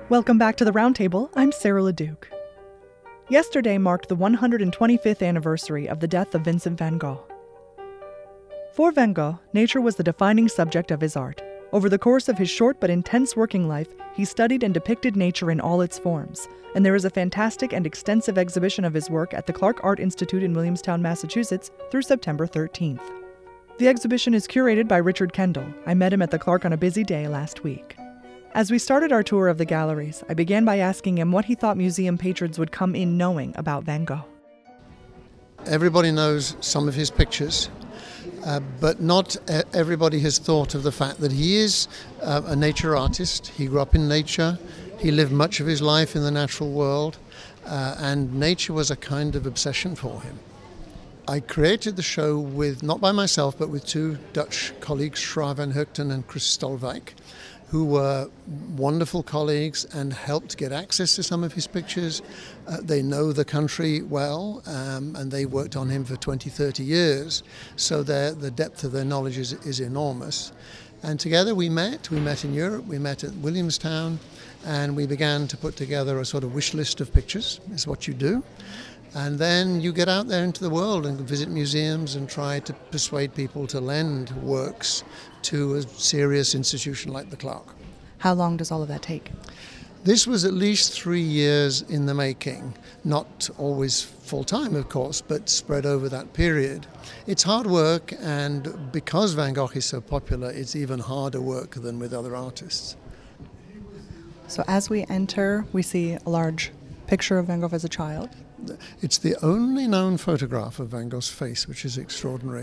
Welcome back to the Roundtable. I'm Sarah LeDuc. Yesterday marked the 125th anniversary of the death of Vincent van Gogh. For Van Gogh, nature was the defining subject of his art. Over the course of his short but intense working life, he studied and depicted nature in all its forms, and there is a fantastic and extensive exhibition of his work at the Clark Art Institute in Williamstown, Massachusetts through September 13th. The exhibition is curated by Richard Kendall. I met him at the Clark on a busy day last week. As we started our tour of the galleries, I began by asking him what he thought museum patrons would come in knowing about Van Gogh. Everybody knows some of his pictures, but not everybody has thought of the fact that he is a nature artist. He grew up in nature, he lived much of his life in the natural world, and nature was a kind of obsession for him. I created the show not by myself, but with two Dutch colleagues, Shra van Hugten and Chris Stolwijk, who were wonderful colleagues and helped get access to some of his pictures. They know the country well, and they worked on him for 20, 30 years, so the depth of their knowledge is enormous. And together we met in Europe, we met at Williamstown, and we began to put together a sort of wish list of pictures, is what you do. And then you get out there into the world and visit museums and try to persuade people to lend works to a serious institution like the Clark. How long does all of that take? This was at least 3 years in the making, not always full-time, of course, but spread over that period. It's hard work, and because Van Gogh is so popular, it's even harder work than with other artists. So as we enter, we see a large picture of Van Gogh as a child. It's the only known photograph of Van Gogh's face, which is extraordinary.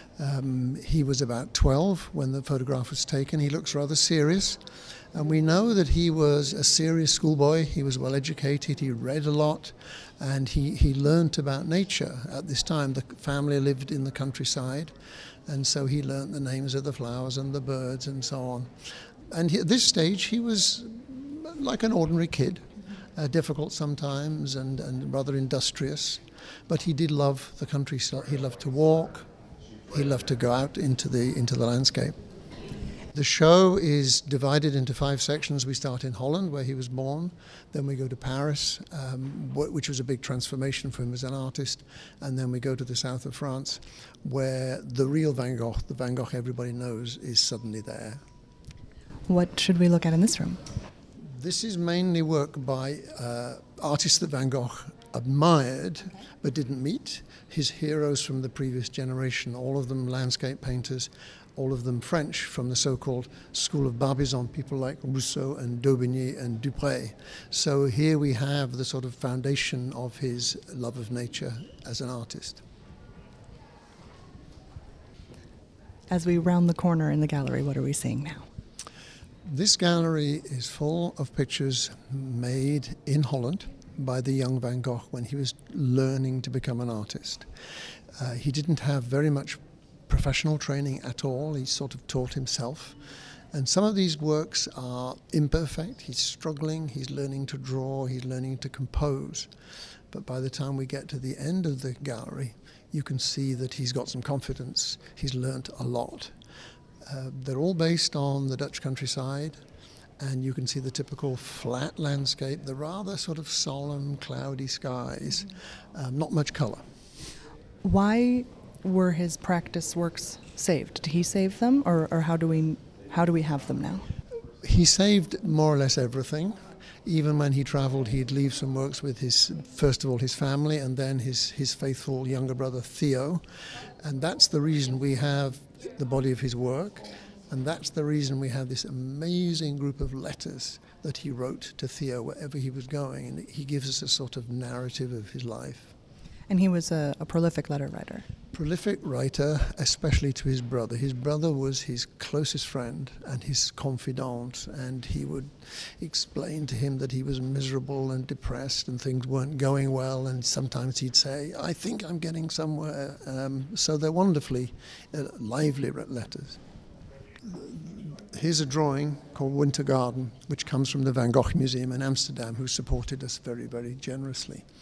He was about 12 when the photograph was taken. He looks rather serious. And we know that he was a serious schoolboy. He was well educated. He read a lot. And he learnt about nature at this time. The family lived in the countryside. And so he learnt the names of the flowers and the birds and so on. And at this stage, he was like an ordinary kid. Difficult sometimes and rather industrious, but he did love the countryside. He loved to walk. He loved to go out into the landscape. The show is divided into 5 sections. We start in Holland, where he was born. Then we go to Paris, which was a big transformation for him as an artist. And then we go to the south of France, where the real Van Gogh, the Van Gogh everybody knows, is suddenly there. What should we look at in this room? This is mainly work by artists that Van Gogh admired but didn't meet. His heroes from the previous generation, all of them landscape painters, all of them French from the so-called School of Barbizon, people like Rousseau and Daubigny and Dupré. So here we have the sort of foundation of his love of nature as an artist. As we round the corner in the gallery, what are we seeing now? This gallery is full of pictures made in Holland by the young Van Gogh when he was learning to become an artist. He didn't have very much professional training at all. He sort of taught himself. And some of these works are imperfect. He's struggling, he's learning to draw, he's learning to compose. But by the time we get to the end of the gallery, you can see that he's got some confidence. He's learnt a lot. They're all based on the Dutch countryside, and you can see the typical flat landscape, the rather sort of solemn, cloudy skies, not much colour. Why were his practice works saved? Did he save them, or how do we have them now? He saved more or less everything. Even when he travelled, he'd leave some works with first of all his family, and then his faithful younger brother Theo, and that's the reason we have the body of his work, and that's the reason we have this amazing group of letters that he wrote to Theo wherever he was going, and he gives us a sort of narrative of his life. And he was a prolific letter writer. Prolific writer, especially to his brother. His brother was his closest friend and his confidant, and he would explain to him that he was miserable and depressed and things weren't going well, and sometimes he'd say, I think I'm getting somewhere. So they're wonderfully lively letters. Here's a drawing called Winter Garden, which comes from the Van Gogh Museum in Amsterdam, who supported us very, very generously.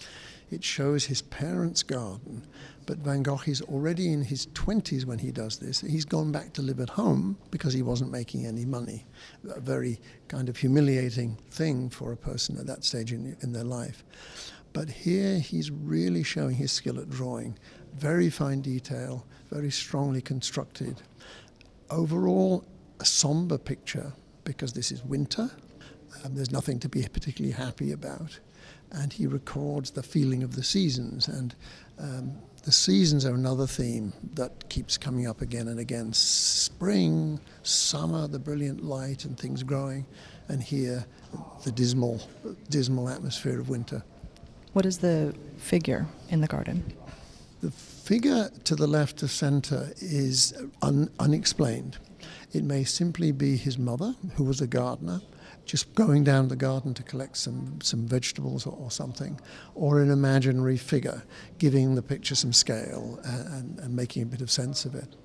It shows his parents' garden, but Van Gogh is already in his 20s when he does this. He's gone back to live at home because he wasn't making any money. A very kind of humiliating thing for a person at that stage in their life. But here he's really showing his skill at drawing. Very fine detail, very strongly constructed. Overall, a somber picture because this is winter. There's nothing to be particularly happy about. And he records the feeling of the seasons. And the seasons are another theme that keeps coming up again and again. Spring, summer, the brilliant light and things growing. And here, the dismal atmosphere of winter. What is the figure in the garden? The figure to the left of center is unexplained. It may simply be his mother, who was a gardener, just going down the garden to collect some vegetables or something, or an imaginary figure, giving the picture some scale and making a bit of sense of it.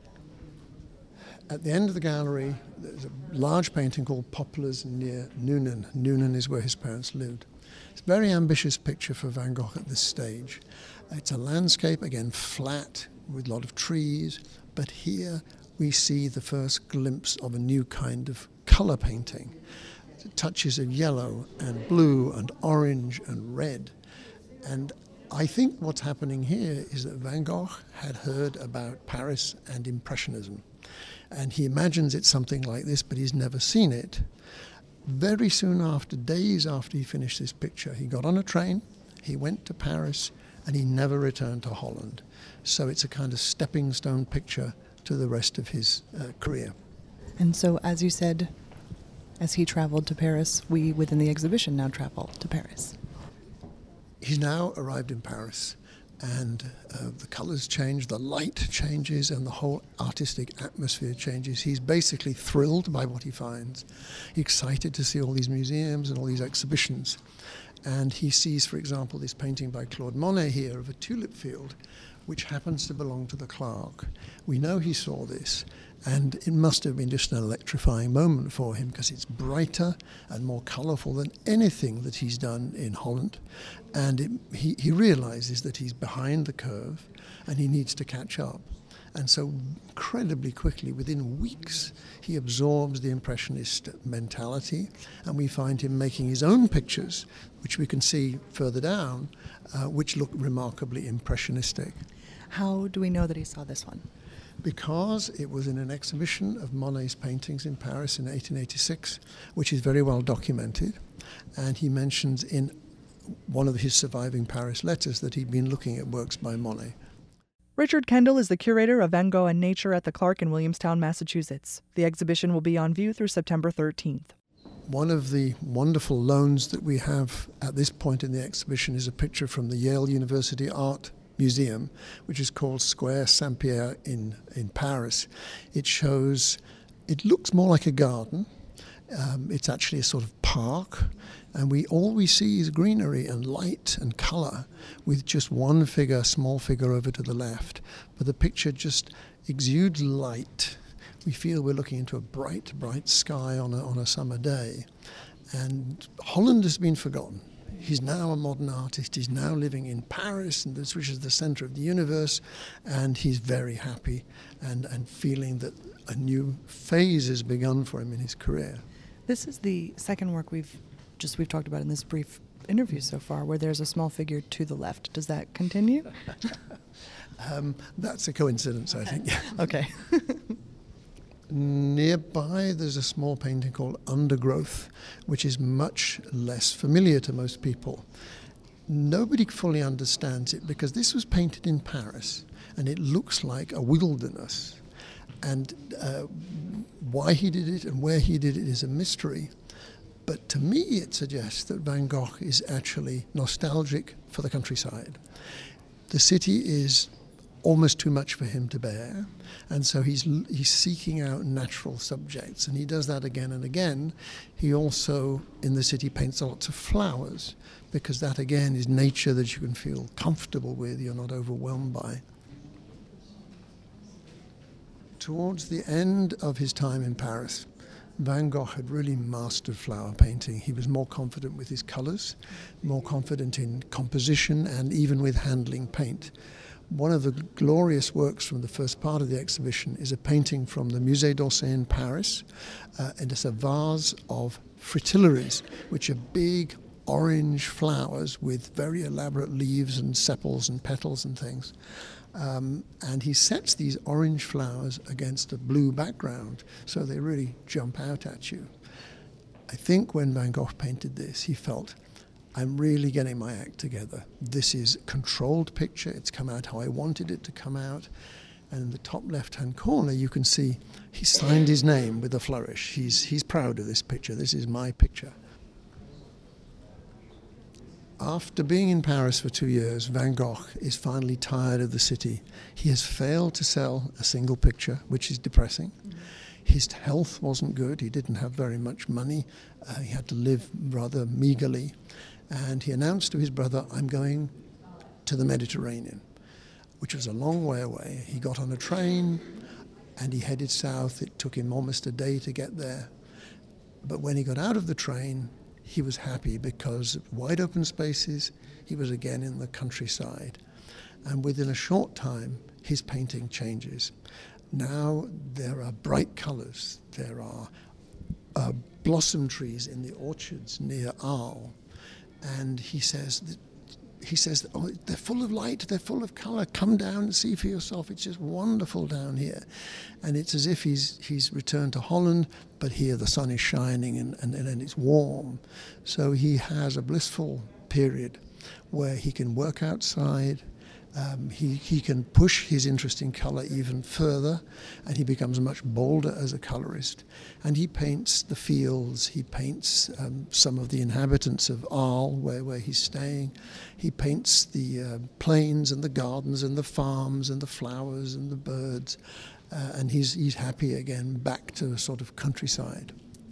At the end of the gallery, there's a large painting called Poplars near Nuenen. Nuenen is where his parents lived. It's a very ambitious picture for Van Gogh at this stage. It's a landscape, again flat, with a lot of trees, but here we see the first glimpse of a new kind of colour painting. Touches of yellow and blue and orange and red. And I think what's happening here is that Van Gogh had heard about Paris and Impressionism. And he imagines it's something like this, but he's never seen it. Very soon after, days after he finished this picture, he got on a train, he went to Paris, and he never returned to Holland. So it's a kind of stepping stone picture to the rest of his career. And so, as you said, as he traveled to Paris, we within the exhibition now travel to Paris. He's now arrived in Paris, and the colours change, the light changes, and the whole artistic atmosphere changes. He's basically thrilled by what he finds, excited to see all these museums and all these exhibitions. And he sees, for example, this painting by Claude Monet here of a tulip field, which happens to belong to the Clark. We know he saw this, and it must have been just an electrifying moment for him because it's brighter and more colourful than anything that he's done in Holland. And he realises that he's behind the curve and he needs to catch up. And so incredibly quickly, within weeks, he absorbs the Impressionist mentality, and we find him making his own pictures, which we can see further down, which look remarkably impressionistic. How do we know that he saw this one? Because it was in an exhibition of Monet's paintings in Paris in 1886, which is very well documented, and he mentions in one of his surviving Paris letters that he'd been looking at works by Monet. Richard Kendall is the curator of Van Gogh and Nature at the Clark in Williamstown, Massachusetts. The exhibition will be on view through September 13th. One of the wonderful loans that we have at this point in the exhibition is a picture from the Yale University Art Museum, which is called Square Saint-Pierre in Paris. It looks more like a garden. It's actually a sort of park, and all we see is greenery and light and colour, with just one figure, small figure over to the left. But the picture just exudes light. We feel we're looking into a bright, bright sky on a summer day. And Holland has been forgotten. He's now a modern artist. He's now living in Paris, which is the centre of the universe, and he's very happy and feeling that a new phase has begun for him in his career. This is the second work we've talked about in this brief interview so far, where there's a small figure to the left. Does that continue? That's a coincidence, I think. Okay. Nearby, there's a small painting called Undergrowth, which is much less familiar to most people. Nobody fully understands it because this was painted in Paris, and it looks like a wilderness. And why he did it and where he did it is a mystery. But to me, it suggests that Van Gogh is actually nostalgic for the countryside. The city is almost too much for him to bear, and so he's seeking out natural subjects, and he does that again and again. He also, in the city, paints lots of flowers, because that again is nature that you can feel comfortable with, you're not overwhelmed by. Towards the end of his time in Paris, Van Gogh had really mastered flower painting. He was more confident with his colours, more confident in composition, and even with handling paint. One of the glorious works from the first part of the exhibition is a painting from the Musée d'Orsay in Paris, and it's a vase of fritillaries, which are big orange flowers with very elaborate leaves and sepals and petals and things. And he sets these orange flowers against a blue background, so they really jump out at you. I think when Van Gogh painted this, he felt, I'm really getting my act together. This is a controlled picture. It's come out how I wanted it to come out. And in the top left-hand corner, you can see he signed his name with a flourish. He's proud of this picture. This is my picture. After being in Paris for 2 years, Van Gogh is finally tired of the city. He has failed to sell a single picture, which is depressing. His health wasn't good. He didn't have very much money. He had to live rather meagerly. And he announced to his brother, I'm going to the Mediterranean, which was a long way away. He got on a train and he headed south. It took him almost a day to get there. But when he got out of the train, he was happy because wide open spaces, he was again in the countryside. And within a short time, his painting changes. Now there are bright colours. There are blossom trees in the orchards near Arles. And he says, oh, they're full of light, they're full of colour. Come down and see for yourself. It's just wonderful down here. And it's as if he's returned to Holland, but here the sun is shining and it's warm. So he has a blissful period where he can work outside. He can push his interest in colour even further, and he becomes much bolder as a colourist. And he paints the fields, he paints some of the inhabitants of Arles, where he's staying. He paints the plains and the gardens and the farms and the flowers and the birds, and he's happy again, back to a sort of countryside.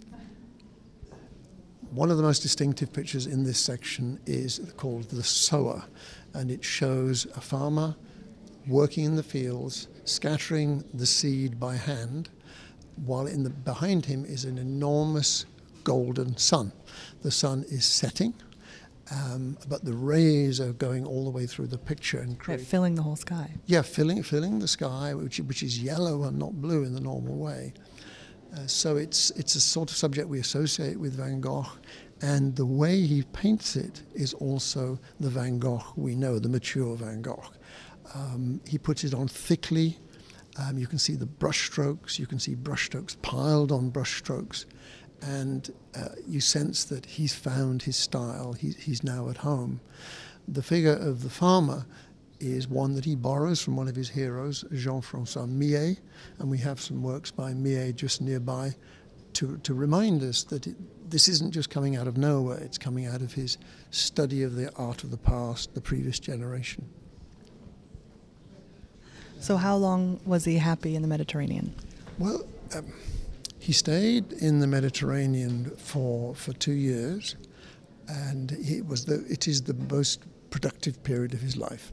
One of the most distinctive pictures in this section is called The Sower, and it shows a farmer working in the fields, scattering the seed by hand, while behind him is an enormous golden sun. The sun is setting, but the rays are going all the way through the picture and filling the whole sky. Yeah, filling the sky, which is yellow and not blue in the normal way. So it's a sort of subject we associate with Van Gogh, and the way he paints it is also the Van Gogh we know, the mature Van Gogh. He puts it on thickly. You can see the brush strokes. You can see brush strokes piled on brush strokes, and you sense that he's found his style. He's now at home. The figure of the farmer is one that he borrows from one of his heroes, Jean-François Millet, and we have some works by Millet just nearby to remind us that this isn't just coming out of nowhere, it's coming out of his study of the art of the past, the previous generation. So how long was he happy in the Mediterranean? Well, he stayed in the Mediterranean for 2 years, and it is the most productive period of his life.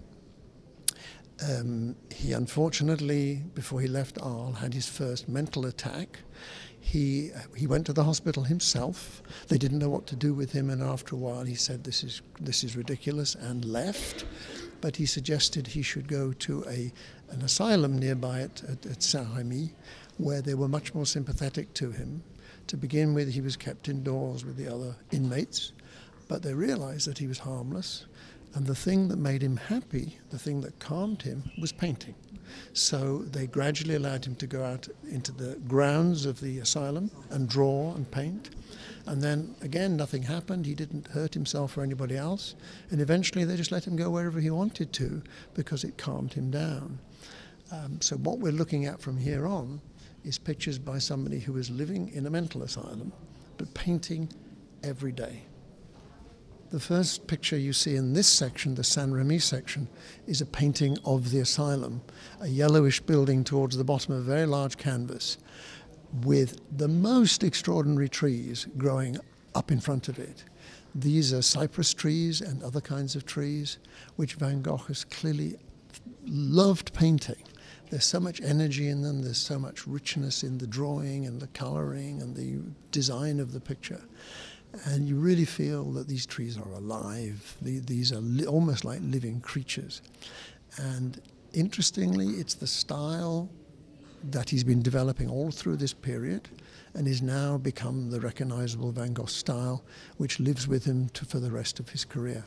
He unfortunately, before he left Arles, had his first mental attack. He went to the hospital himself. They didn't know what to do with him, and after a while he said, this is ridiculous, and left. But he suggested he should go to an asylum nearby at Saint-Rémy, where they were much more sympathetic to him. To begin with, he was kept indoors with the other inmates, but they realized that he was harmless. And the thing that made him happy, the thing that calmed him, was painting. So they gradually allowed him to go out into the grounds of the asylum and draw and paint. And then, again, nothing happened. He didn't hurt himself or anybody else. And eventually they just let him go wherever he wanted to because it calmed him down. So what we're looking at from here on is pictures by somebody who is living in a mental asylum, but painting every day. The first picture you see in this section, the Saint-Rémy section, is a painting of the asylum, a yellowish building towards the bottom of a very large canvas with the most extraordinary trees growing up in front of it. These are cypress trees and other kinds of trees, which Van Gogh has clearly loved painting. There's so much energy in them, there's so much richness in the drawing and the colouring and the design of the picture. And you really feel that these trees are alive. These are almost like living creatures. And interestingly, it's the style that he's been developing all through this period and is now become the recognizable Van Gogh style, which lives with him for the rest of his career.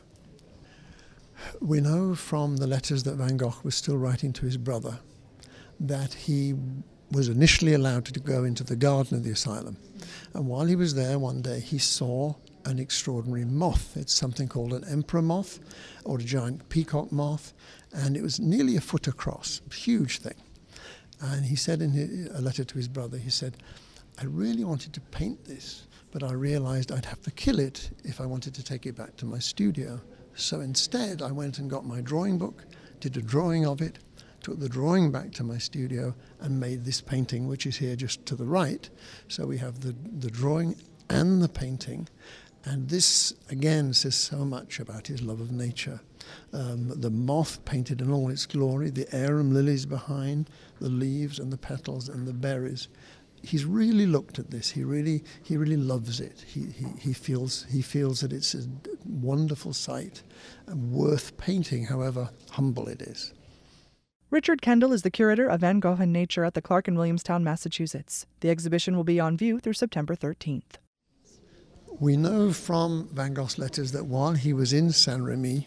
We know from the letters that Van Gogh was still writing to his brother that he was initially allowed to go into the garden of the asylum. And while he was there one day, he saw an extraordinary moth. It's something called an emperor moth or a giant peacock moth, and it was nearly a foot across, a huge thing. And he said in a letter to his brother, he said, I really wanted to paint this, but I realized I'd have to kill it if I wanted to take it back to my studio. So instead, I went and got my drawing book, did a drawing of it, took the drawing back to my studio and made this painting, which is here just to the right. So we have the drawing and the painting. And this, again, says so much about his love of nature. The moth painted in all its glory, the arum lilies behind, the leaves and the petals and the berries. He's really looked at this. He really loves it. He feels that it's a wonderful sight and worth painting, however humble it is. Richard Kendall is the curator of Van Gogh and Nature at the Clark in Williamstown, Massachusetts. The exhibition will be on view through September 13th. We know from Van Gogh's letters that while he was in Saint-Rémy,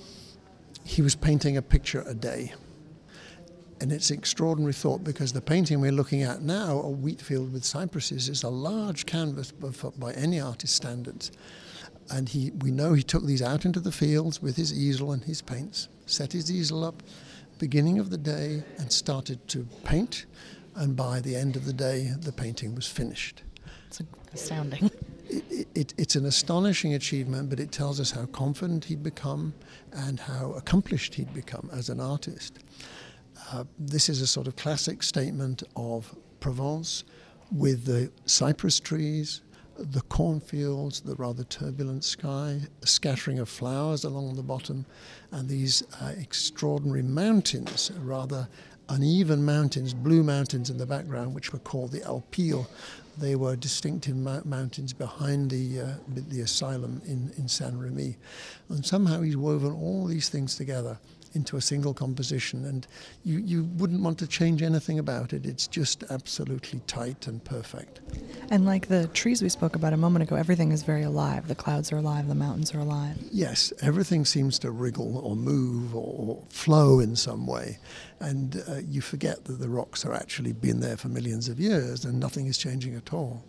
he was painting a picture a day. And it's an extraordinary thought because the painting we're looking at now, A Wheat Field with Cypresses, is a large canvas by any artist's standards. And we know he took these out into the fields with his easel and his paints, set his easel up, beginning of the day, and started to paint. And by the end of the day, the painting was finished. It's astounding. It's an astonishing achievement, but it tells us how confident he'd become and how accomplished he'd become as an artist. This is a sort of classic statement of Provence with the cypress trees, the cornfields, the rather turbulent sky, a scattering of flowers along the bottom, and these extraordinary mountains, rather uneven mountains, blue mountains in the background, which were called the Alpilles. They were distinctive mountains behind the asylum in Saint-Rémy. And somehow he's woven all these things together into a single composition, and you wouldn't want to change anything about it. It's just absolutely tight and perfect. And like the trees we spoke about a moment ago, everything is very alive. The clouds are alive, the mountains are alive. Yes, everything seems to wriggle or move or flow in some way, and you forget that the rocks are actually been there for millions of years and nothing is changing at all.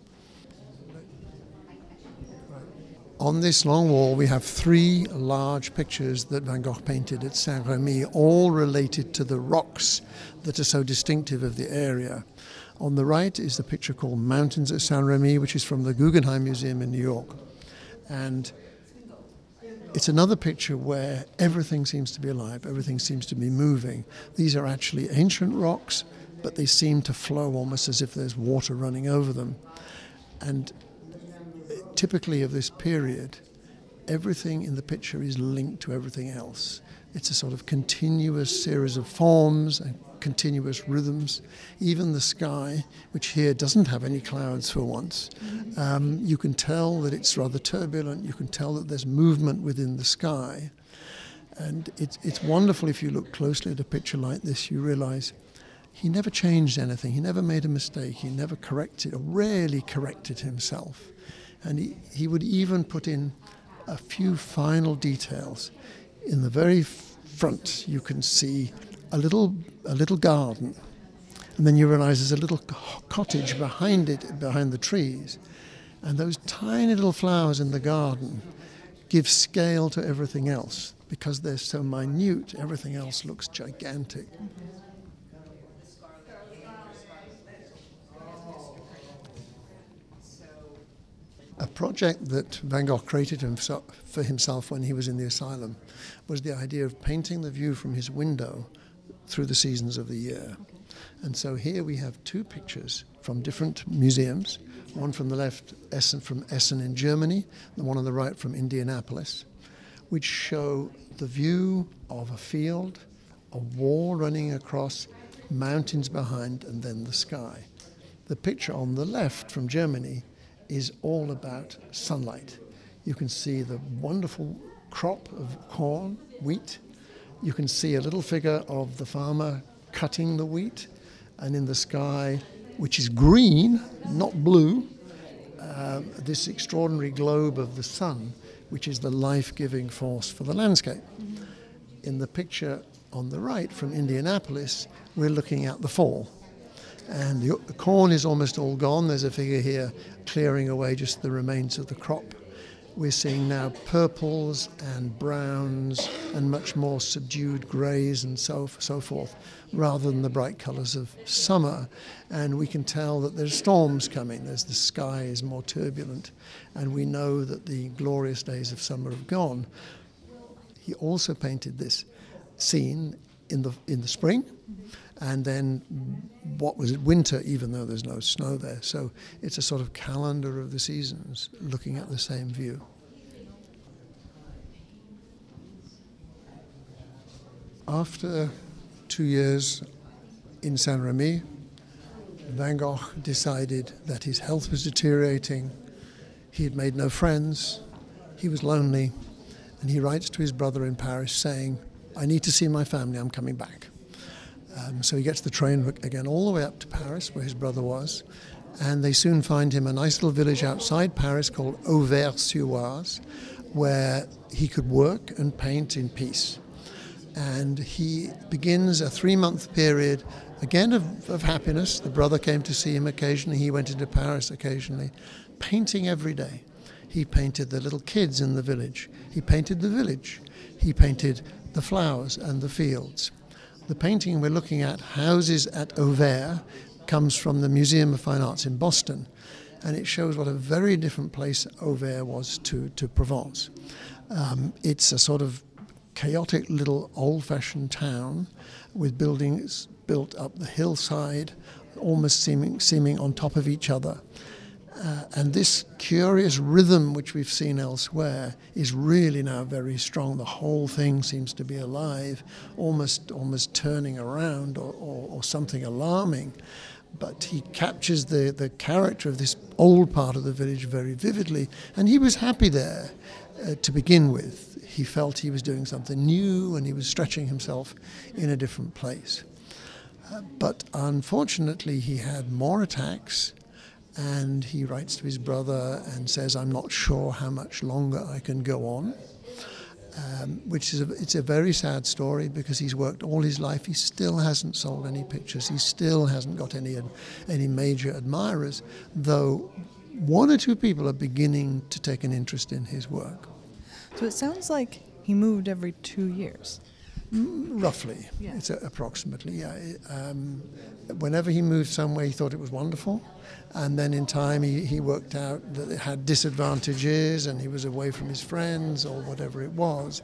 On this long wall, we have 3 large pictures that Van Gogh painted at Saint-Rémy, all related to the rocks that are so distinctive of the area. On the right is the picture called Mountains at Saint-Rémy, which is from the Guggenheim Museum in New York. And it's another picture where everything seems to be alive, everything seems to be moving. These are actually ancient rocks, but they seem to flow almost as if there's water running over them. And typically of this period, everything in the picture is linked to everything else. It's a sort of continuous series of forms and continuous rhythms. Even the sky, which here doesn't have any clouds for once, you can tell that it's rather turbulent. You can tell that there's movement within the sky. And it's wonderful if you look closely at a picture like this, you realize he never changed anything. He never made a mistake. He never corrected or rarely corrected himself. And he would even put in a few final details. In the very front, you can see a little garden, and then you realize there's a little cottage behind it, behind the trees. And those tiny little flowers in the garden give scale to everything else. Because they're so minute, everything else looks gigantic. A project that Van Gogh created for himself when he was in the asylum was the idea of painting the view from his window through the seasons of the year. And so here we have 2 pictures from different museums, one from the left from Essen in Germany, the one on the right from Indianapolis, which show the view of a field, a wall running across, mountains behind, and then the sky. The picture on the left from Germany is all about sunlight. You can see the wonderful crop of corn, wheat. You can see a little figure of the farmer cutting the wheat, and in the sky, which is green, not blue, this extraordinary globe of the sun, which is the life-giving force for the landscape. Mm-hmm. In the picture on the right from Indianapolis, we're looking at the fall. And the corn is almost all gone. There's a figure here clearing away just the remains of the crop. We're seeing now purples and browns and much more subdued greys and so forth, rather than the bright colours of summer. And we can tell that there's storms coming. The sky is more turbulent, and we know that the glorious days of summer have gone. He also painted this scene in the spring, and then what was it, winter, even though there's no snow there. So it's a sort of calendar of the seasons, looking at the same view. After 2 years in Saint-Rémy, Van Gogh decided that his health was deteriorating, he had made no friends, he was lonely, and he writes to his brother in Paris saying, "I need to see my family, I'm coming back." So he gets the train again all the way up to Paris, where his brother was, and they soon find him a nice little village outside Paris called Auvers-sur-Oise, where he could work and paint in peace. And he begins a 3-month period, again of happiness. The brother came to see him occasionally, he went into Paris occasionally, painting every day. He painted the little kids in the village, he painted the village, he painted the flowers and the fields. The painting we're looking at, Houses at Auvers, comes from the Museum of Fine Arts in Boston, and it shows what a very different place Auvers was to Provence. It's a sort of chaotic little old-fashioned town with buildings built up the hillside, almost seeming on top of each other. And this curious rhythm which we've seen elsewhere is really now very strong. The whole thing seems to be alive, almost turning around or something alarming. But he captures the character of this old part of the village very vividly, and he was happy there to begin with. He felt he was doing something new and he was stretching himself in a different place. But unfortunately he had more attacks, and he writes to his brother and says, "I'm not sure how much longer I can go on," which is it's a very sad story, because he's worked all his life. He still hasn't sold any pictures. He still hasn't got any major admirers, though 1 or 2 people are beginning to take an interest in his work. So it sounds like he moved every 2 years. Roughly, yeah. It's approximately, yeah. Whenever he moved somewhere, he thought it was wonderful, and then in time he worked out that it had disadvantages, and he was away from his friends or whatever it was,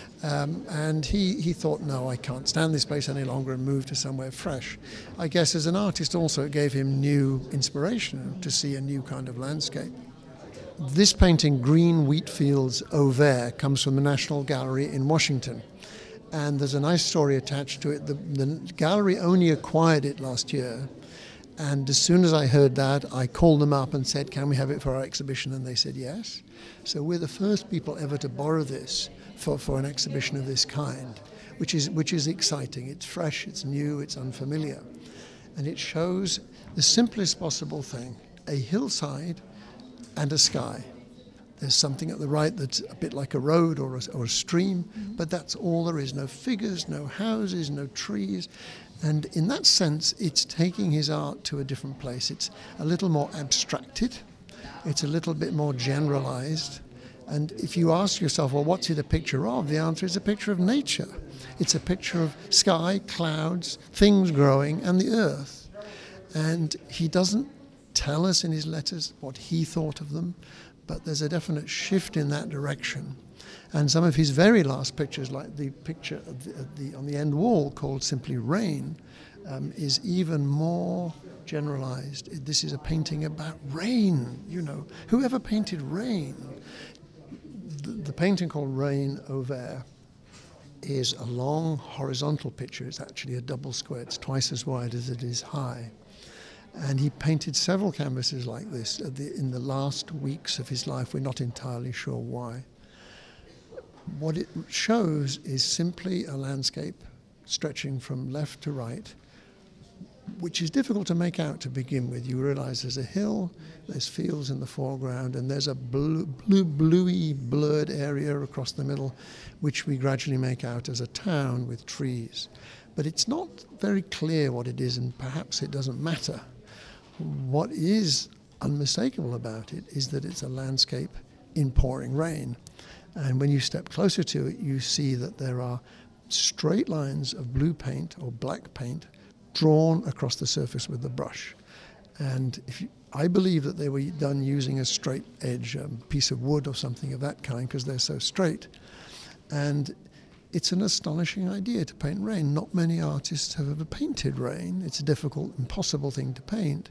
and he thought, no, I can't stand this place any longer, and moved to somewhere fresh. I guess as an artist also it gave him new inspiration to see a new kind of landscape. This painting, Green Wheat Fields Auvers, comes from the National Gallery in Washington. And there's a nice story attached to it. The gallery only acquired it last year, and as soon as I heard that, I called them up and said, "Can we have it for our exhibition?" And they said yes. So we're the first people ever to borrow this for an exhibition of this kind, which is exciting. It's fresh, it's new, it's unfamiliar, and it shows the simplest possible thing: a hillside and a sky. There's something at the right that's a bit like a road or a stream, but that's all there is. No figures, no houses, no trees. And in that sense, it's taking his art to a different place. It's a little more abstracted. It's a little bit more generalized. And if you ask yourself, well, what's it a picture of? The answer is a picture of nature. It's a picture of sky, clouds, things growing, and the earth. And he doesn't tell us in his letters what he thought of them, but there's a definite shift in that direction. And some of his very last pictures, like the picture on the end wall called simply Rain, is even more generalized. This is a painting about rain, Whoever painted rain? The painting called Rain Auvers is a long horizontal picture. It's actually a double square. It's twice as wide as it is high. And he painted several canvases like this in the last weeks of his life. We're not entirely sure why. What it shows is simply a landscape stretching from left to right, which is difficult to make out to begin with. You realize there's a hill, there's fields in the foreground, and there's a bluey, blurred area across the middle, which we gradually make out as a town with trees. But it's not very clear what it is, and perhaps it doesn't matter. What is unmistakable about it is that it's a landscape in pouring rain. And when you step closer to it, you see that there are straight lines of blue paint or black paint drawn across the surface with the brush. And I believe that they were done using a straight edge, piece of wood or something of that kind, because they're so straight. And it's an astonishing idea to paint rain. Not many artists have ever painted rain. It's a difficult, impossible thing to paint.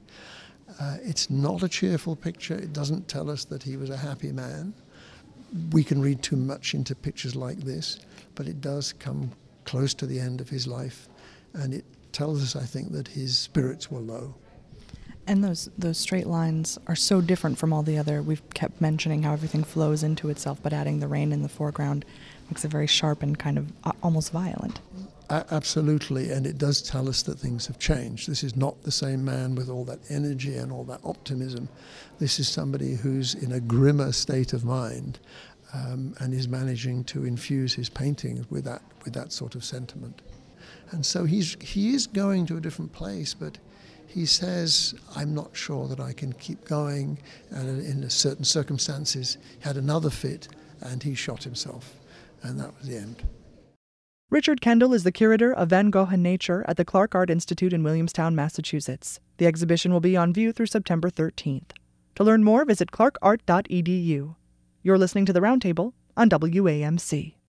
It's not a cheerful picture. It doesn't tell us that he was a happy man. We can read too much into pictures like this, but it does come close to the end of his life, and it tells us, I think, that his spirits were low. And those straight lines are so different from all the other. We've kept mentioning how everything flows into itself, but adding the rain in the foreground makes it very sharp and kind of almost violent. Absolutely, and it does tell us that things have changed. This is not the same man with all that energy and all that optimism. This is somebody who's in a grimmer state of mind, and is managing to infuse his paintings with that sort of sentiment. And so he is going to a different place, but he says, I'm not sure that I can keep going, and in certain circumstances he had another fit and he shot himself, and that was the end. Richard Kendall is the curator of Van Gogh and Nature at the Clark Art Institute in Williamstown, Massachusetts. The exhibition will be on view through September 13th. To learn more, visit clarkart.edu. You're listening to The Roundtable on WAMC.